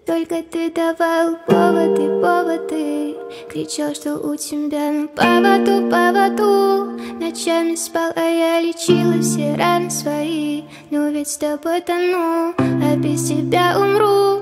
только ты давал поводы, поводы. Кричал, что у тебя на поводу. Ночами спал, а я лечила все раны свои. Но ведь с тобой тону, а без тебя умру.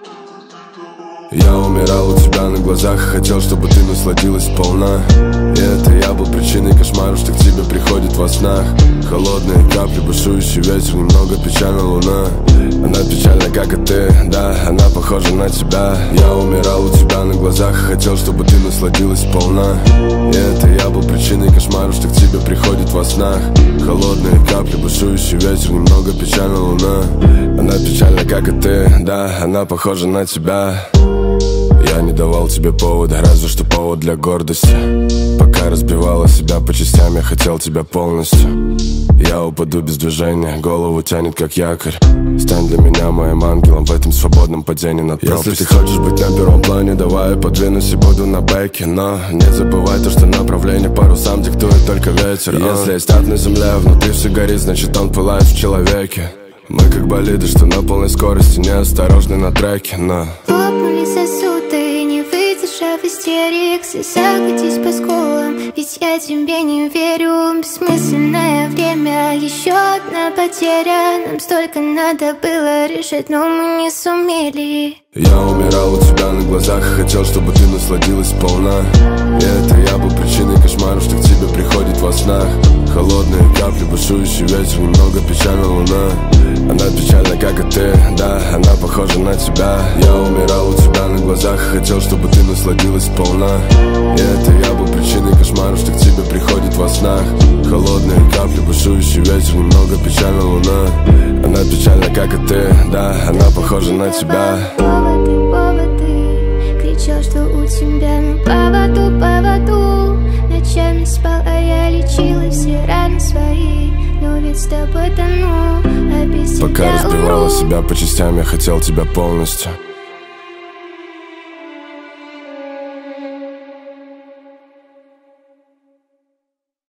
Я умирал у тебя на глазах и хотел, чтобы ты насладилась сполна. И это я был причиной кошмаров, что к тебе приходит во снах. Холодные капли, бушующий ветер, немного печальна луна. Она печальна, как и ты, да, она похожа на тебя. Я умирал у тебя на глазах и хотел, чтобы ты насладилась сполна. И это я был причиной кошмаров, что к тебе приходит во снах. Холодные капли, бушующий ветер, немного печальна луна. Она печальна, как и ты, да, она похожа на тебя. Я не давал тебе повода, разве что повод для гордости. Пока разбивала себя по частям, я хотел тебя полностью. Я упаду без движения, голову тянет как якорь. Стань для меня моим ангелом в этом свободном падении над пропастью. Если ты хочешь быть на первом плане, давай я подвинусь и буду на бэке. Но не забывай то, что направление парусам диктует только ветер. Если есть ад на земле, внутри все горит, значит он пылает в человеке. Мы как болиды, что на полной скорости, неосторожны на треке, но лопнули сосуды, не выдержав истерик. Слеза катись по скулам, ведь я тебе не верю. Бессмысленное время, еще одна потеря. Нам столько надо было решить, но мы не сумели. Я умирал у тебя на глазах и хотел, чтобы ты насладилась сполна. И это я был причиной кошмаров, что к тебе приходит во снах. Холодные капли, бушующий ветер, немного печальна луна. Она печальна, как и ты, да, она похожа на тебя. Я умирал у тебя на глазах и хотел, чтобы ты насладилась сполна. И это я был причиной кошмаров, что к тебе приходит во снах. Холодные капли, бушующий ветер, немного печальна луна. Она печальна, как и ты, да, она похожа на тебя. Поводы, кричал, что у тебя на поводу. Ночами спал, а я лечила все раны свои. Но ведь с тобой тону, а без тебя умру. Пока разбивала себя по частям, я хотел тебя полностью.